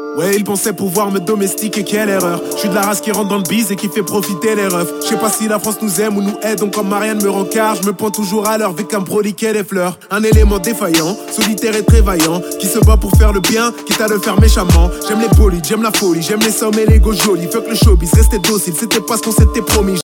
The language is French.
Ouais, ils pensaient pouvoir me domestiquer, quelle erreur. Je suis de la race qui rentre dans le bise et qui fait profiter les refs. Je sais pas si la France nous aime ou nous aide, donc comme Marianne me rencard, je me pointe toujours à l'heure avec un broliquet des fleurs. Un élément défaillant, solitaire et très vaillant, qui se bat pour faire le bien, quitte à le faire méchamment. J'aime les polis, j'aime la folie, j'aime les sommes et les go jolis. Fuck le showbiz, restez docile, c'était pas ce qu'on s'était promis.